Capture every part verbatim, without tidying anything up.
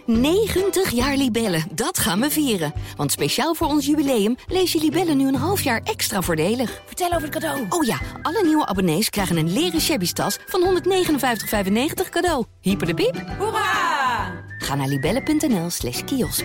negentig jaar Libellen, dat gaan we vieren. Want speciaal voor ons jubileum lees je Libellen nu een half jaar extra voordelig. Vertel over het cadeau. Oh ja, alle nieuwe abonnees krijgen een leren shabby tas van honderdnegenenvijftig vijfennegentig cadeau. Hyper de piep. Hoera! Ga naar libellen.nl slash kiosk.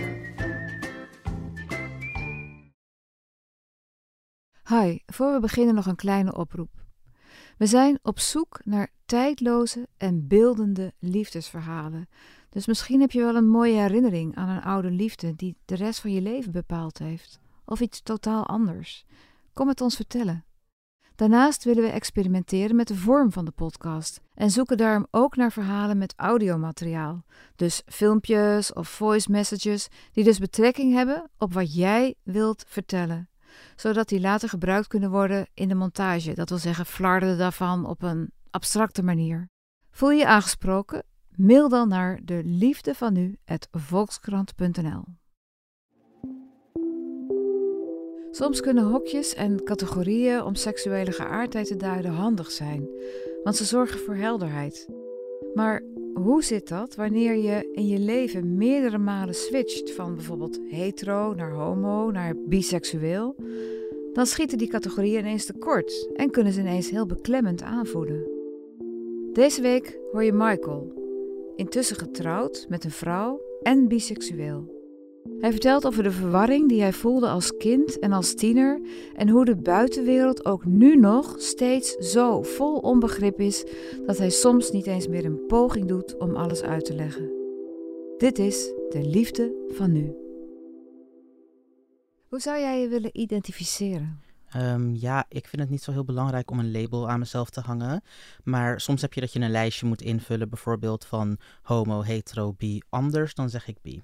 Hi, voor we beginnen nog een kleine oproep. We zijn op zoek naar tijdloze en beeldende liefdesverhalen. Dus misschien heb je wel een mooie herinnering aan een oude liefde die de rest van je leven bepaald heeft. Of iets totaal anders. Kom het ons vertellen. Daarnaast willen we experimenteren met de vorm van de podcast en zoeken daarom ook naar verhalen met audiomateriaal. Dus filmpjes of voice messages die dus betrekking hebben op wat jij wilt vertellen. Zodat die later gebruikt kunnen worden in de montage. Dat wil zeggen flarden daarvan op een abstracte manier. Voel je je aangesproken? Mail dan naar de liefde van nu apenstaartje volkskrant punt n l. Soms kunnen hokjes en categorieën om seksuele geaardheid te duiden handig zijn, want ze zorgen voor helderheid. Maar hoe zit dat wanneer je in je leven meerdere malen switcht van bijvoorbeeld hetero naar homo naar biseksueel? Dan schieten die categorieën ineens tekort en kunnen ze ineens heel beklemmend aanvoelen. Deze week hoor je Michael, intussen getrouwd met een vrouw en biseksueel. Hij vertelt over de verwarring die hij voelde als kind en als tiener en hoe de buitenwereld ook nu nog steeds zo vol onbegrip is dat hij soms niet eens meer een poging doet om alles uit te leggen. Dit is de liefde van nu. Hoe zou jij je willen identificeren? Um, ja, ik vind het niet zo heel belangrijk om een label aan mezelf te hangen. Maar soms heb je dat je een lijstje moet invullen, bijvoorbeeld van homo, hetero, bi, anders, dan zeg ik bi.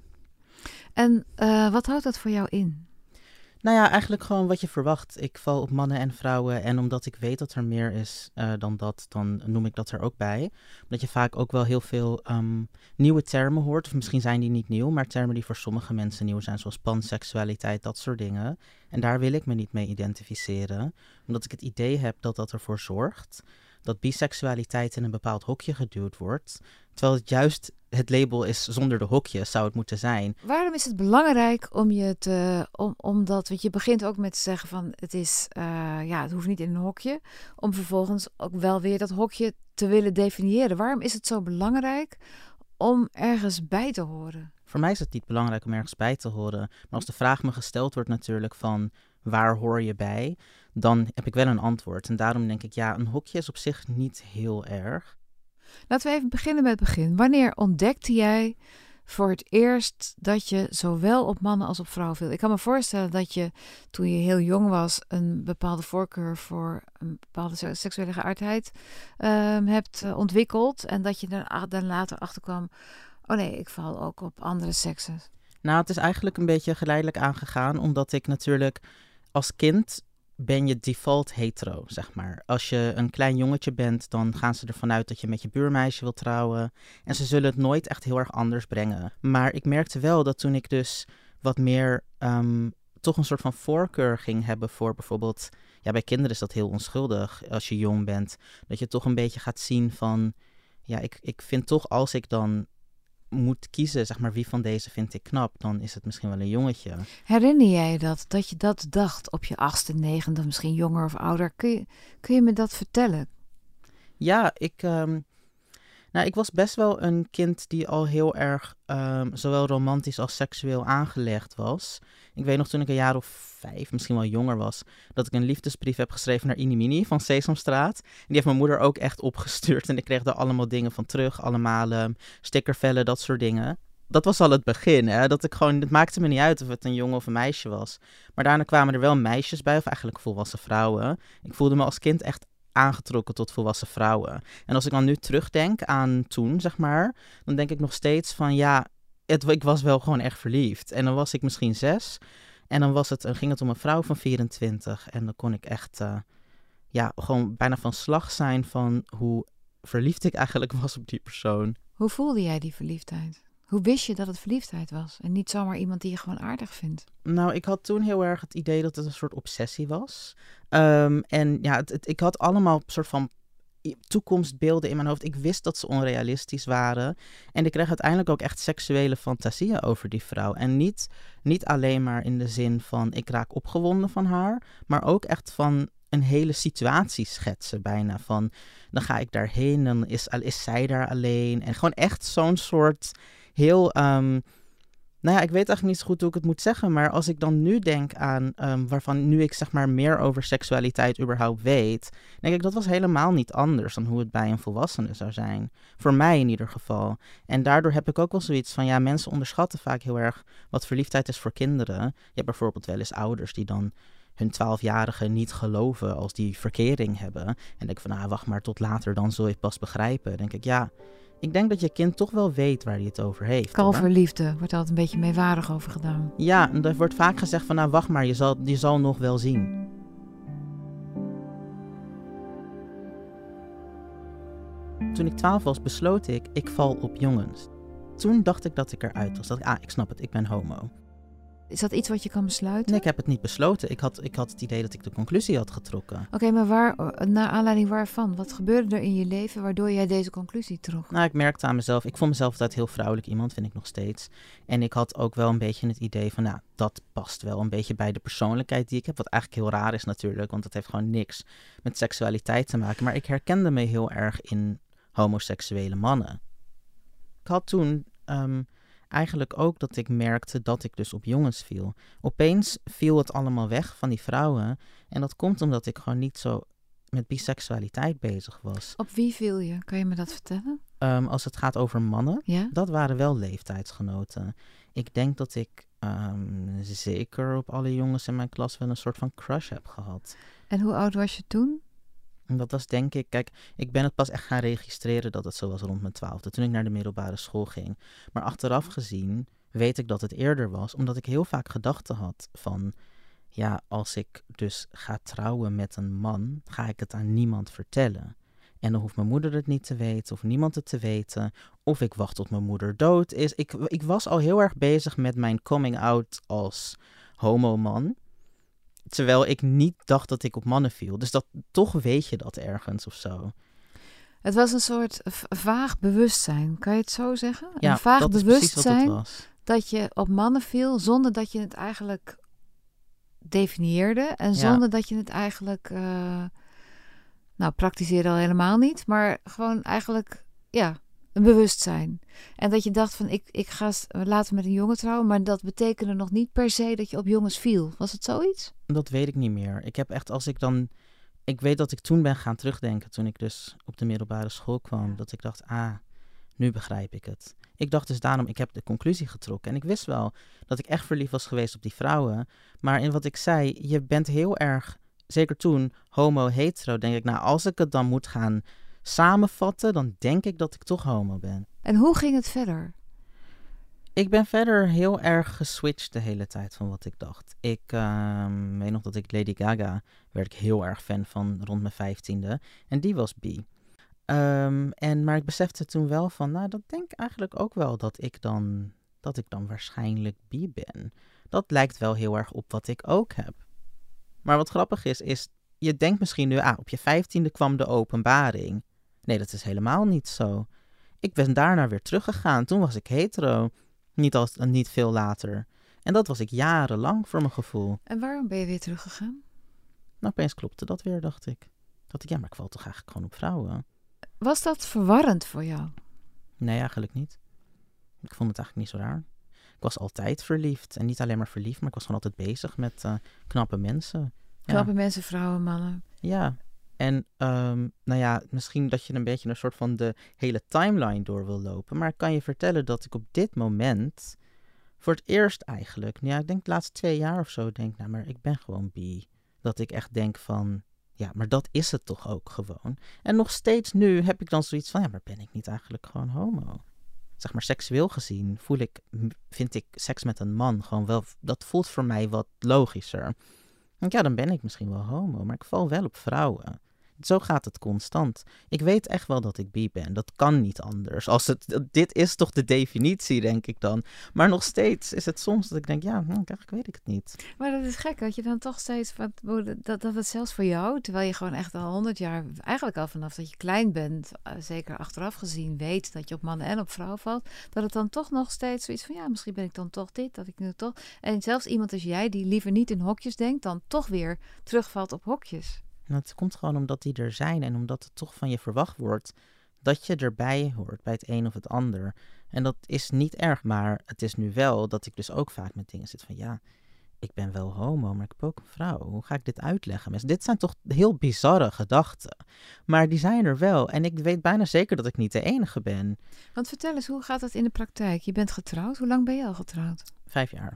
En uh, wat houdt dat voor jou in? Nou ja, eigenlijk gewoon wat je verwacht. Ik val op mannen en vrouwen en omdat ik weet dat er meer is uh, dan dat, dan noem ik dat er ook bij. Omdat je vaak ook wel heel veel um, nieuwe termen hoort, of misschien zijn die niet nieuw, maar termen die voor sommige mensen nieuw zijn, zoals panseksualiteit, dat soort dingen. En daar wil ik me niet mee identificeren, omdat ik het idee heb dat dat ervoor zorgt dat biseksualiteit in een bepaald hokje geduwd wordt, terwijl het juist het label is zonder de hokjes, zou het moeten zijn. Waarom is het belangrijk om je te, om, omdat, want je begint ook met te zeggen van het is, uh, ja, het hoeft niet in een hokje, om vervolgens ook wel weer dat hokje te willen definiëren. Waarom is het zo belangrijk om ergens bij te horen? Voor mij is het niet belangrijk om ergens bij te horen, maar als de vraag me gesteld wordt natuurlijk van waar hoor je bij, dan heb ik wel een antwoord. En daarom denk ik, ja, een hokje is op zich niet heel erg. Laten we even beginnen met het begin. Wanneer ontdekte jij voor het eerst dat je zowel op mannen als op vrouwen viel? Ik kan me voorstellen dat je toen je heel jong was een bepaalde voorkeur voor een bepaalde seksuele geaardheid um, hebt uh, ontwikkeld. En dat je dan, dan later achterkwam, oh nee, ik val ook op andere seksen. Nou, het is eigenlijk een beetje geleidelijk aangegaan, omdat ik natuurlijk als kind ben je default hetero, zeg maar. Als je een klein jongetje bent, dan gaan ze ervan uit dat je met je buurmeisje wilt trouwen. En ze zullen het nooit echt heel erg anders brengen. Maar ik merkte wel dat toen ik dus wat meer um, toch een soort van voorkeur ging hebben voor bijvoorbeeld, ja, bij kinderen is dat heel onschuldig als je jong bent, dat je toch een beetje gaat zien van, ja, ik, ik vind toch als ik dan moet kiezen, zeg maar, wie van deze vind ik knap, dan is het misschien wel een jongetje. Herinner jij je dat, dat je dat dacht op je achtste, negende, misschien jonger of ouder? Kun je, kun je me dat vertellen? Ja, ik, um, nou, ik was best wel een kind die al heel erg um, zowel romantisch als seksueel aangelegd was. Ik weet nog toen ik een jaar of vijf, misschien wel jonger was, dat ik een liefdesbrief heb geschreven naar Inimini van Sesamstraat. En die heeft mijn moeder ook echt opgestuurd en ik kreeg daar allemaal dingen van terug, allemaal um, stickervellen, dat soort dingen. Dat was al het begin, hè? Dat ik gewoon, het maakte me niet uit of het een jongen of een meisje was. Maar daarna kwamen er wel meisjes bij, of eigenlijk volwassen vrouwen. Ik voelde me als kind echt aangetrokken tot volwassen vrouwen. En als ik dan nu terugdenk aan toen, zeg maar, dan denk ik nog steeds van ja, het, ik was wel gewoon echt verliefd. En dan was ik misschien zes en dan, was het, dan ging het om een vrouw van vierentwintig. En dan kon ik echt, uh, ja, gewoon bijna van slag zijn van hoe verliefd ik eigenlijk was op die persoon. Hoe voelde jij die verliefdheid? Hoe wist je dat het verliefdheid was en niet zomaar iemand die je gewoon aardig vindt? Nou, ik had toen heel erg het idee dat het een soort obsessie was. Um, en ja, het, het, ik had allemaal soort van toekomstbeelden in mijn hoofd. Ik wist dat ze onrealistisch waren. En ik kreeg uiteindelijk ook echt seksuele fantasieën over die vrouw. En niet, niet alleen maar in de zin van ik raak opgewonden van haar, maar ook echt van een hele situatie schetsen bijna. Van dan ga ik daarheen, dan is, is zij daar alleen. En gewoon echt zo'n soort heel... Um, Nou ja, ik weet eigenlijk niet zo goed hoe ik het moet zeggen, maar als ik dan nu denk aan, um, waarvan nu ik zeg maar meer over seksualiteit überhaupt weet, denk ik dat was helemaal niet anders dan hoe het bij een volwassene zou zijn. Voor mij in ieder geval. En daardoor heb ik ook wel zoiets van, ja, mensen onderschatten vaak heel erg wat verliefdheid is voor kinderen. Je hebt bijvoorbeeld wel eens ouders die dan hun twaalfjarige niet geloven als die verkering hebben. En denk van, nou, wacht maar tot later, dan zul je het pas begrijpen. Dan denk ik, ja... Ik denk dat je kind toch wel weet waar hij het over heeft. Kalverliefde, wordt altijd een beetje meewarig over gedaan. Ja, en er wordt vaak gezegd van, nou wacht maar, je zal, je zal nog wel zien. Toen ik twaalf was, besloot ik, ik val op jongens. Toen dacht ik dat ik eruit was. Dat ik, ah, ik snap het, ik ben homo. Is dat iets wat je kan besluiten? Nee, ik heb het niet besloten. Ik had, ik had het idee dat ik de conclusie had getrokken. Oké, okay, maar waar, naar aanleiding waarvan? Wat gebeurde er in je leven waardoor jij deze conclusie trok? Nou, ik merkte aan mezelf, ik vond mezelf altijd heel vrouwelijk iemand, vind ik nog steeds. En ik had ook wel een beetje het idee van, nou, dat past wel een beetje bij de persoonlijkheid die ik heb. Wat eigenlijk heel raar is natuurlijk, want het heeft gewoon niks met seksualiteit te maken. Maar ik herkende me heel erg in homoseksuele mannen. Ik had toen... Um, Eigenlijk ook dat ik merkte dat ik dus op jongens viel. Opeens viel het allemaal weg van die vrouwen. En dat komt omdat ik gewoon niet zo met biseksualiteit bezig was. Op wie viel je? Kan je me dat vertellen? Um, als het gaat over mannen, ja? Dat waren wel leeftijdsgenoten. Ik denk dat ik um, zeker op alle jongens in mijn klas wel een soort van crush heb gehad. En hoe oud was je toen? Dat was denk ik, kijk, ik ben het pas echt gaan registreren dat het zo was rond mijn twaalfde, toen ik naar de middelbare school ging. Maar achteraf gezien weet ik dat het eerder was, omdat ik heel vaak gedachten had van, ja, als ik dus ga trouwen met een man, ga ik het aan niemand vertellen. En dan hoeft mijn moeder het niet te weten, of niemand het te weten, of ik wacht tot mijn moeder dood is. Ik, ik was al heel erg bezig met mijn coming out als homoman. Terwijl ik niet dacht dat ik op mannen viel. Dus dat, toch weet je dat ergens of zo. Het was een soort v- vaag bewustzijn. Kan je het zo zeggen? Ja, een vaag dat is bewustzijn precies wat het was. Dat je op mannen viel zonder dat je het eigenlijk definieerde. En Ja. zonder dat je het eigenlijk... Uh, nou, praktiseerde al helemaal niet. Maar gewoon eigenlijk, ja, een bewustzijn. En dat je dacht van, ik, ik ga later met een jongen trouwen. Maar dat betekende nog niet per se dat je op jongens viel. Was het zoiets? Dat weet ik niet meer. Ik heb echt, als ik dan... Ik weet dat ik toen ben gaan terugdenken, toen ik dus op de middelbare school kwam. Dat ik dacht, ah, nu begrijp ik het. Ik dacht dus daarom, ik heb de conclusie getrokken. En ik wist wel dat ik echt verliefd was geweest op die vrouwen. Maar in wat ik zei, je bent heel erg, zeker toen, homo-hetero. Denk ik, nou, als ik het dan moet gaan samenvatten, dan denk ik dat ik toch homo ben. En hoe ging het verder? Ik ben verder heel erg geswitcht de hele tijd van wat ik dacht. Ik uh, weet nog dat ik Lady Gaga, werd ik heel erg fan van rond mijn vijftiende. En die was bi. Um, en, maar ik besefte toen wel van, nou, dat denk ik eigenlijk ook wel dat ik dan, dat ik dan waarschijnlijk bi ben. Dat lijkt wel heel erg op wat ik ook heb. Maar wat grappig is, is, je denkt misschien nu, ah, op je vijftiende kwam de openbaring. Nee, dat is helemaal niet zo. Ik ben daarna weer teruggegaan. Toen was ik hetero. Niet, als, niet veel later. En dat was ik jarenlang voor mijn gevoel. En waarom ben je weer teruggegaan? Nou, opeens klopte dat weer, dacht ik. Dacht ik, ja, maar ik val toch eigenlijk gewoon op vrouwen. Was dat verwarrend voor jou? Nee, eigenlijk niet. Ik vond het eigenlijk niet zo raar. Ik was altijd verliefd. En niet alleen maar verliefd, maar ik was gewoon altijd bezig met uh, knappe mensen. Knappe ja. mensen, vrouwen, mannen. Ja. En um, nou ja, misschien dat je een beetje een soort van de hele timeline door wil lopen. Maar ik kan je vertellen dat ik op dit moment, voor het eerst eigenlijk, ja, ik denk de laatste twee jaar of zo, denk, nou, maar ik ben gewoon bi. Dat ik echt denk van, ja, maar dat is het toch ook gewoon. En nog steeds nu heb ik dan zoiets van, ja, maar ben ik niet eigenlijk gewoon homo? Zeg maar, seksueel gezien voel ik, vind ik seks met een man gewoon wel, dat voelt voor mij wat logischer. Want ja, dan ben ik misschien wel homo, maar ik val wel op vrouwen. Zo gaat het constant. Ik weet echt wel dat ik bi ben. Dat kan niet anders. Als het, dit is toch de definitie, denk ik dan. Maar nog steeds is het soms dat ik denk, ja, hm, eigenlijk weet ik het niet. Maar dat is gek, dat je dan toch steeds, wat, dat, dat het zelfs voor jou, terwijl je gewoon echt al honderd jaar, eigenlijk al vanaf dat je klein bent, uh, zeker achteraf gezien, weet dat je op mannen en op vrouwen valt, dat het dan toch nog steeds zoiets van, ja, misschien ben ik dan toch dit, dat ik nu toch. En zelfs iemand als jij, die liever niet in hokjes denkt, dan toch weer terugvalt op hokjes. En dat komt gewoon omdat die er zijn en omdat het toch van je verwacht wordt dat je erbij hoort bij het een of het ander. En dat is niet erg, maar het is nu wel dat ik dus ook vaak met dingen zit van ja, ik ben wel homo, maar ik heb ook een vrouw. Hoe ga ik dit uitleggen? Mensen, dit zijn toch heel bizarre gedachten. Maar die zijn er wel. En ik weet bijna zeker dat ik niet de enige ben. Want vertel eens, hoe gaat dat in de praktijk? Je bent getrouwd. Hoe lang ben je al getrouwd? Vijf jaar.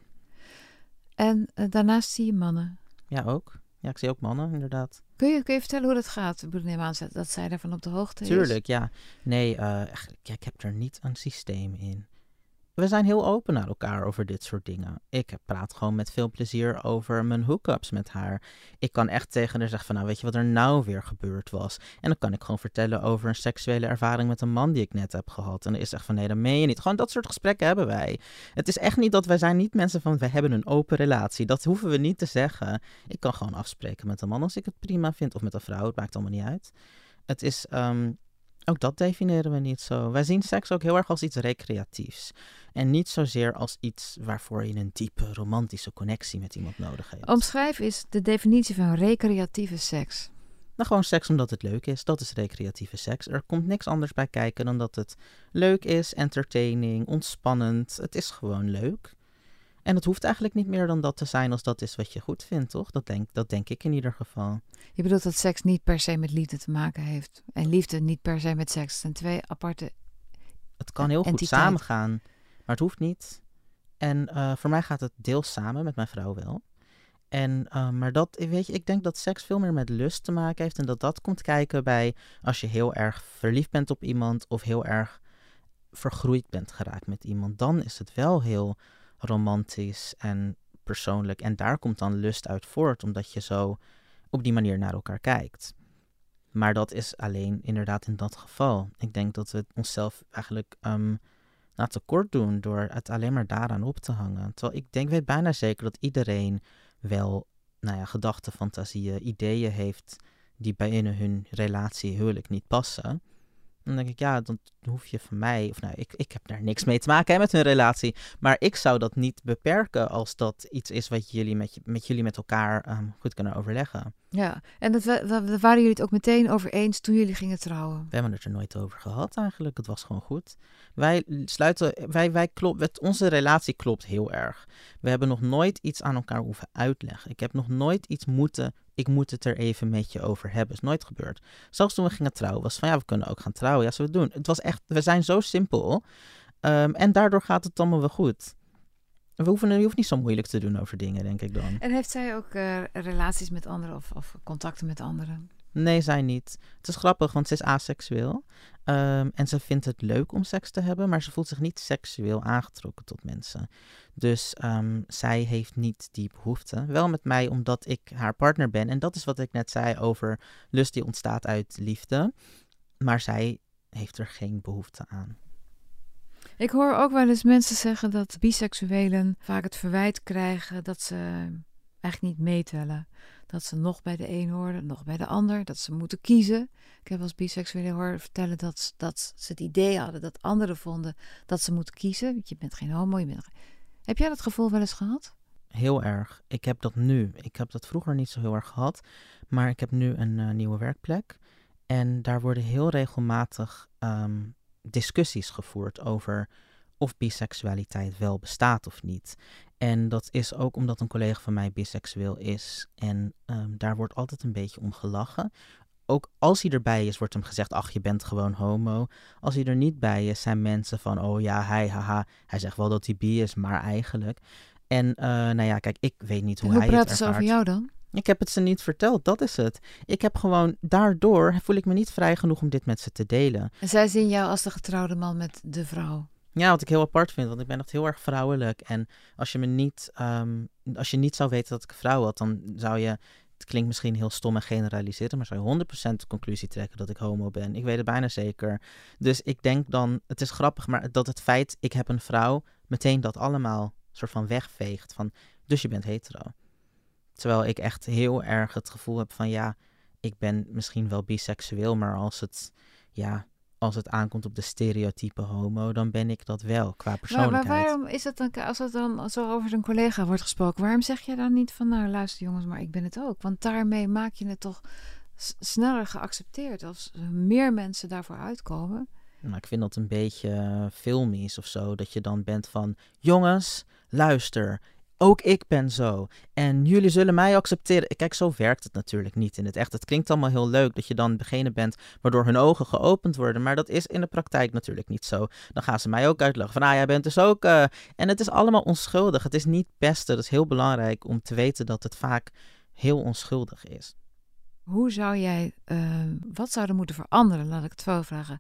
En uh, daarnaast zie je mannen? Ja, ook. Ja, ik zie ook mannen, inderdaad. Kun je, kun je vertellen hoe dat gaat? Ik neem aan dat zij daarvan op de hoogte is. Tuurlijk, ja. Nee, uh, echt, ja, ik heb er niet een systeem in. We zijn heel open naar elkaar over dit soort dingen. Ik praat gewoon met veel plezier over mijn hookups met haar. Ik kan echt tegen haar zeggen van, nou weet je wat er nou weer gebeurd was? En dan kan ik gewoon vertellen over een seksuele ervaring met een man die ik net heb gehad. En dan is het echt van, nee, dat meen je niet. Gewoon dat soort gesprekken hebben wij. Het is echt niet dat wij zijn niet mensen van, wij hebben een open relatie. Dat hoeven we niet te zeggen. Ik kan gewoon afspreken met een man als ik het prima vind. Of met een vrouw, het maakt allemaal niet uit. Het is... Um, Ook dat definiëren we niet zo. Wij zien seks ook heel erg als iets recreatiefs. En niet zozeer als iets waarvoor je een diepe romantische connectie met iemand nodig hebt. Omschrijf eens de definitie van recreatieve seks. Nou, gewoon seks omdat het leuk is. Dat is recreatieve seks. Er komt niks anders bij kijken dan dat het leuk is, entertaining, ontspannend. Het is gewoon leuk. En het hoeft eigenlijk niet meer dan dat te zijn als dat is wat je goed vindt, toch? Dat denk, dat denk ik in ieder geval. Je bedoelt dat seks niet per se met liefde te maken heeft. En liefde niet per se met seks. Het zijn twee aparte Het kan heel goed samengaan, maar het hoeft niet. En uh, voor mij gaat het deels samen, met mijn vrouw wel. En, uh, maar dat, weet je, ik denk dat seks veel meer met lust te maken heeft. En dat dat komt kijken bij als je heel erg verliefd bent op iemand of heel erg vergroeid bent geraakt met iemand. Dan is het wel heel romantisch en persoonlijk. En daar komt dan lust uit voort, omdat je zo op die manier naar elkaar kijkt. Maar dat is alleen inderdaad in dat geval. Ik denk dat we onszelf eigenlijk um, nou, tekort doen door het alleen maar daaraan op te hangen. Terwijl ik denk, weet bijna zeker dat iedereen wel nou ja, gedachten, fantasieën, ideeën heeft die binnen hun relatie, huwelijk niet passen. Dan denk ik, ja, dan hoef je van mij, of nou, ik, ik heb daar niks mee te maken hè, met hun relatie. Maar ik zou dat niet beperken als dat iets is wat jullie met, met, jullie met elkaar um, goed kunnen overleggen. Ja, en dat, dat, dat waren jullie het ook meteen over eens toen jullie gingen trouwen? We hebben het er nooit over gehad eigenlijk. Het was gewoon goed. Wij sluiten, wij, wij klopt, onze relatie klopt heel erg. We hebben nog nooit iets aan elkaar hoeven uitleggen. Ik heb nog nooit iets moeten, ik moet het er even met je over hebben. Is nooit gebeurd. Zelfs toen we gingen trouwen was van ja, we kunnen ook gaan trouwen. Ja, zullen we het doen. Het was echt, we zijn zo simpel. Um, en daardoor gaat het allemaal wel goed. We hoeven, je hoeft niet zo moeilijk te doen over dingen, denk ik dan. En heeft zij ook uh, relaties met anderen of, of contacten met anderen? Nee, zij niet. Het is grappig, want ze is aseksueel. Um, en ze vindt het leuk om seks te hebben, maar ze voelt zich niet seksueel aangetrokken tot mensen. Dus um, zij heeft niet die behoefte. Wel met mij, omdat ik haar partner ben. En dat is wat ik net zei over lust die ontstaat uit liefde. Maar zij heeft er geen behoefte aan. Ik hoor ook wel eens mensen zeggen dat biseksuelen vaak het verwijt krijgen dat ze eigenlijk niet meetellen. Dat ze nog bij de een horen, nog bij de ander. Dat ze moeten kiezen. Ik heb als biseksuelen horen vertellen dat, dat ze het idee hadden dat anderen vonden dat ze moeten kiezen. Je bent geen homo. Je bent... Heb jij dat gevoel wel eens gehad? Heel erg. Ik heb dat nu. Ik heb dat vroeger niet zo heel erg gehad. Maar ik heb nu een uh, nieuwe werkplek. En daar worden heel regelmatig um, discussies gevoerd over of biseksualiteit wel bestaat of niet. En dat is ook omdat een collega van mij biseksueel is. En um, daar wordt altijd een beetje om gelachen. Ook als hij erbij is, wordt hem gezegd, ach, je bent gewoon homo. Als hij er niet bij is, zijn mensen van, oh ja, hij, haha. Hij zegt wel dat hij bi is, maar eigenlijk. En uh, nou ja, kijk, ik weet niet hoe, hoe hij het ervaart. Hoe praten ze over jou dan? Ik heb het ze niet verteld, dat is het. Ik heb gewoon, daardoor voel ik me niet vrij genoeg om dit met ze te delen. En zij zien jou als de getrouwde man met de vrouw? Ja, wat ik heel apart vind, want ik ben echt heel erg vrouwelijk. En als je me niet, um, als je niet zou weten dat ik een vrouw had, dan zou je het klinkt misschien heel stom en generaliseren, maar zou je honderd procent de conclusie trekken dat ik homo ben? Ik weet het bijna zeker. Dus ik denk dan, het is grappig, maar dat het feit, ik heb een vrouw, meteen dat allemaal soort van wegveegt van, dus je bent hetero. Terwijl ik echt heel erg het gevoel heb van, ja, ik ben misschien wel biseksueel, maar als het, ja, als het aankomt op de stereotype homo, dan ben ik dat wel, qua persoonlijkheid. Maar, maar waarom is het dan, als het dan zo over een collega wordt gesproken, waarom zeg je dan niet van, nou luister jongens, maar ik ben het ook? Want daarmee maak je het toch s- sneller geaccepteerd als meer mensen daarvoor uitkomen. Maar ik vind dat een beetje filmisch of zo, dat je dan bent van, jongens, luister, ook ik ben zo. En jullie zullen mij accepteren. Kijk, zo werkt het natuurlijk niet in het echt. Het klinkt allemaal heel leuk dat je dan degene bent waardoor hun ogen geopend worden. Maar dat is in de praktijk natuurlijk niet zo. Dan gaan ze mij ook uitleggen van, ah, jij bent dus ook... Uh... En het is allemaal onschuldig. Het is niet pesten. Het is heel belangrijk om te weten dat het vaak heel onschuldig is. Hoe zou jij... Uh, wat zou er moeten veranderen, laat ik het zo vragen,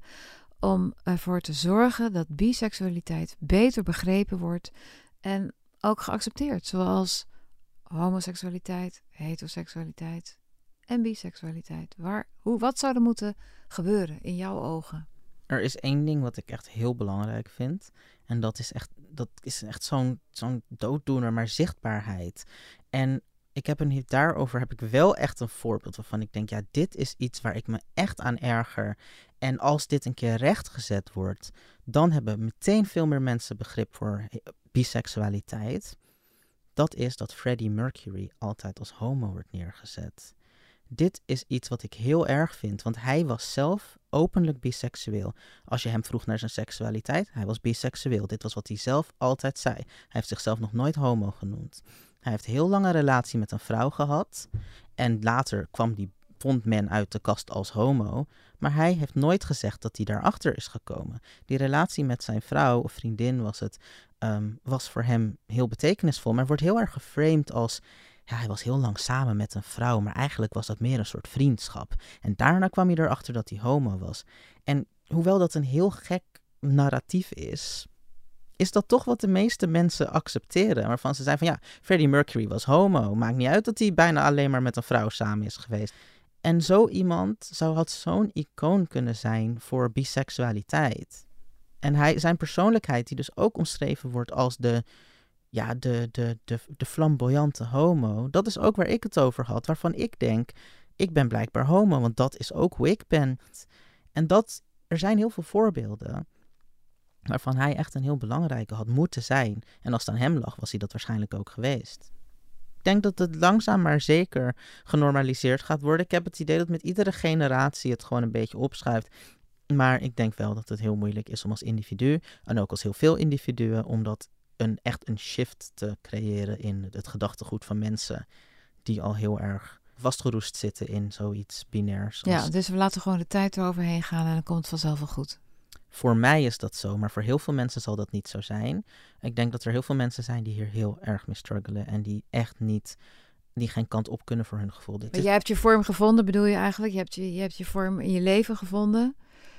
om ervoor te zorgen dat biseksualiteit beter begrepen wordt en ook geaccepteerd, zoals homoseksualiteit, heteroseksualiteit en biseksualiteit. Waar, hoe, wat zou er moeten gebeuren in jouw ogen? Er is één ding wat ik echt heel belangrijk vind. En dat is echt, dat is echt zo'n, zo'n dooddoener, maar zichtbaarheid. En ik heb een, daarover heb ik wel echt een voorbeeld waarvan ik denk, ja, dit is iets waar ik me echt aan erger. En als dit een keer rechtgezet wordt, dan hebben meteen veel meer mensen begrip voor biseksualiteit. Dat is dat Freddie Mercury altijd als homo wordt neergezet. Dit is iets wat ik heel erg vind, want hij was zelf openlijk biseksueel. Als je hem vroeg naar zijn seksualiteit, hij was biseksueel. Dit was wat hij zelf altijd zei. Hij heeft zichzelf nog nooit homo genoemd. Hij heeft heel lange relatie met een vrouw gehad. En later kwam die, vond men uit de kast als homo. Maar hij heeft nooit gezegd dat hij daarachter is gekomen. Die relatie met zijn vrouw of vriendin was het, um, was voor hem heel betekenisvol. Maar wordt heel erg geframed als, ja, hij was heel lang samen met een vrouw. Maar eigenlijk was dat meer een soort vriendschap. En daarna kwam hij erachter dat hij homo was. En hoewel dat een heel gek narratief is, is dat toch wat de meeste mensen accepteren. Waarvan ze zijn van, ja, Freddie Mercury was homo. Maakt niet uit dat hij bijna alleen maar met een vrouw samen is geweest. En zo iemand zou had zo'n icoon kunnen zijn voor biseksualiteit. En hij, zijn persoonlijkheid, die dus ook omschreven wordt als de, ja, de, de, de, de flamboyante homo. Dat is ook waar ik het over had. Waarvan ik denk, ik ben blijkbaar homo, want dat is ook hoe ik ben. En dat, er zijn heel veel voorbeelden waarvan hij echt een heel belangrijke had moeten zijn. En als het aan hem lag, was hij dat waarschijnlijk ook geweest. Ik denk dat het langzaam maar zeker genormaliseerd gaat worden. Ik heb het idee dat met iedere generatie het gewoon een beetje opschuift. Maar ik denk wel dat het heel moeilijk is om als individu, en ook als heel veel individuen, om dat een, echt een shift te creëren in het gedachtegoed van mensen die al heel erg vastgeroest zitten in zoiets binairs. Als... Ja, dus we laten gewoon de tijd eroverheen gaan en dan komt het vanzelf wel goed. Voor mij is dat zo, maar voor heel veel mensen zal dat niet zo zijn. Ik denk dat er heel veel mensen zijn die hier heel erg mee struggelen en die echt niet, die geen kant op kunnen voor hun gevoel. Dit Maar is... jij hebt je vorm gevonden, bedoel je eigenlijk? Je hebt je, je hebt je vorm in je leven gevonden.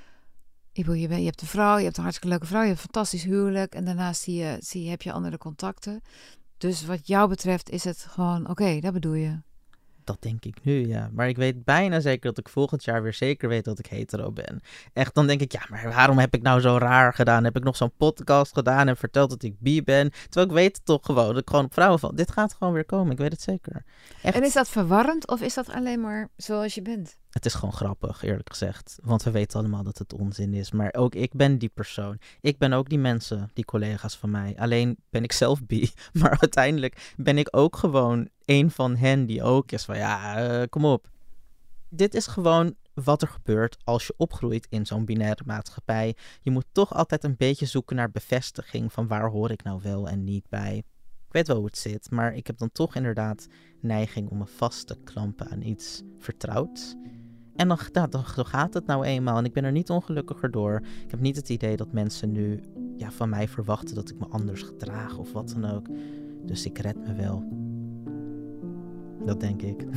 Ik bedoel, je, bent, je hebt een vrouw, je hebt een hartstikke leuke vrouw, je hebt een fantastisch huwelijk en daarnaast zie je, zie je, heb je andere contacten. Dus wat jou betreft is het gewoon, oké, okay, dat bedoel je. Dat denk ik nu, ja. Maar ik weet bijna zeker dat ik volgend jaar weer zeker weet dat ik hetero ben. Echt, dan denk ik, ja, maar waarom heb ik nou zo raar gedaan? Heb ik nog zo'n podcast gedaan en verteld dat ik bi ben? Terwijl ik weet het toch gewoon, dat ik gewoon op vrouwen val. Dit gaat gewoon weer komen, ik weet het zeker. Echt. En is dat verwarrend of is dat alleen maar zoals je bent? Het is gewoon grappig, eerlijk gezegd. Want we weten allemaal dat het onzin is. Maar ook ik ben die persoon. Ik ben ook die mensen, die collega's van mij. Alleen ben ik zelf bi. Maar uiteindelijk ben ik ook gewoon een van hen die ook is van ja, uh, kom op. Dit is gewoon wat er gebeurt als je opgroeit in zo'n binaire maatschappij. Je moet toch altijd een beetje zoeken naar bevestiging van waar hoor ik nou wel en niet bij. Ik weet wel hoe het zit, maar ik heb dan toch inderdaad neiging om me vast te klampen aan iets vertrouwds. En dan, nou, dan gaat het nou eenmaal en ik ben er niet ongelukkiger door. Ik heb niet het idee dat mensen nu ja, van mij verwachten dat ik me anders gedraag of wat dan ook. Dus ik red me wel. Dat denk ik.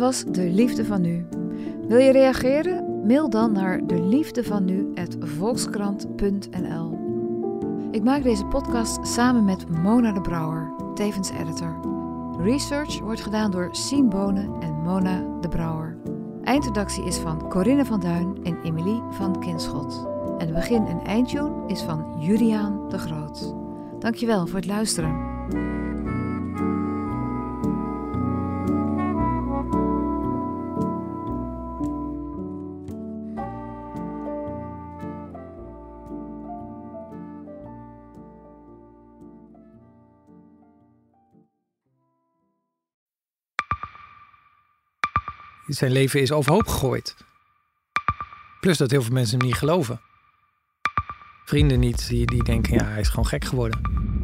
was De Liefde van Nu. Wil je reageren? Mail dan naar deliefdevanu apenstaartje volkskrant punt n l. Ik maak deze podcast samen met Mona de Brouwer, tevens editor. Research wordt gedaan door Sien Bonen en Mona de Brouwer. Eindredactie is van Corinne van Duin en Emilie van Kinschot. En de begin- en eindtune is van Juliaan de Groot. Dankjewel voor het luisteren. Zijn leven is overhoop gegooid. Plus dat heel veel mensen hem niet geloven. Vrienden niet, die, die denken, ja, hij is gewoon gek geworden.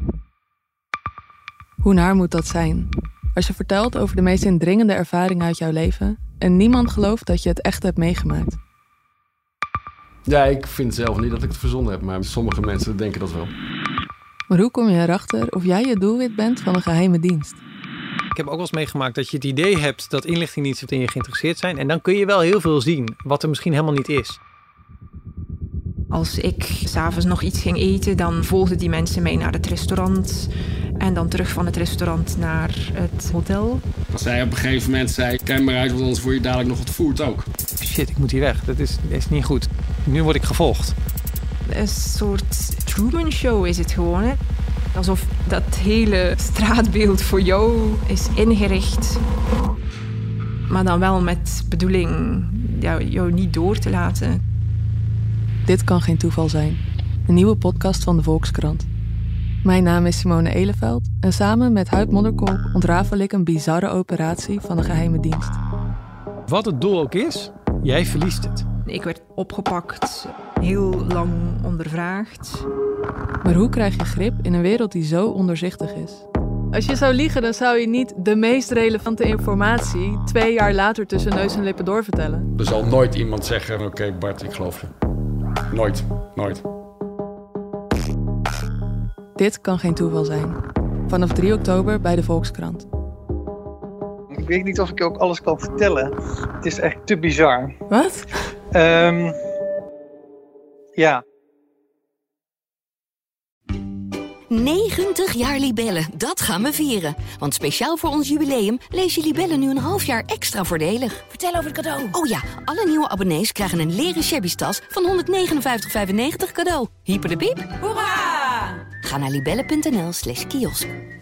Hoe naar moet dat zijn? Als je vertelt over de meest indringende ervaringen uit jouw leven en niemand gelooft dat je het echt hebt meegemaakt. Ja, ik vind zelf niet dat ik het verzonnen heb, maar sommige mensen denken dat wel. Maar hoe kom je erachter of jij het doelwit bent van een geheime dienst? Ik heb ook wel eens meegemaakt dat je het idee hebt dat inlichtingendiensten in je geïnteresseerd zijn. En dan kun je wel heel veel zien, wat er misschien helemaal niet is. Als ik 's avonds nog iets ging eten, dan volgden die mensen mij naar het restaurant. En dan terug van het restaurant naar het hotel. Als zij op een gegeven moment zei, kijk maar uit, want anders word je dadelijk nog ontvoerd ook. Shit, ik moet hier weg. Dat is, dat is niet goed. Nu word ik gevolgd. Een soort Truman Show is het gewoon, hè? Alsof dat hele straatbeeld voor jou is ingericht. Maar dan wel met bedoeling ja, jou niet door te laten. Dit kan geen toeval zijn. Een nieuwe podcast van de Volkskrant. Mijn naam is Simone Eleveld en samen met Huib Modderkolk ontrafel ik een bizarre operatie van de geheime dienst. Wat het doel ook is, jij verliest het. Ik werd opgepakt, heel lang ondervraagd. Maar hoe krijg je grip in een wereld die zo ondoorzichtig is? Als je zou liegen, dan zou je niet de meest relevante informatie twee jaar later tussen neus en lippen doorvertellen. Er zal nooit iemand zeggen, oké okay, Bart, ik geloof je. Nooit, nooit. Dit kan geen toeval zijn. Vanaf drie oktober bij de Volkskrant. Ik weet niet of ik je ook alles kan vertellen. Het is echt te bizar. Wat? Um, ja. negentig jaar Libellen, dat gaan we vieren. Want speciaal voor ons jubileum lees je Libellen nu een half jaar extra voordelig. Vertel over het cadeau. Oh ja, alle nieuwe abonnees krijgen een leren shabby tas van honderdnegenenvijftig vijfennegentig cadeau. Hyper de piep. Hoera! Ga naar libellen punt n l slash kiosk.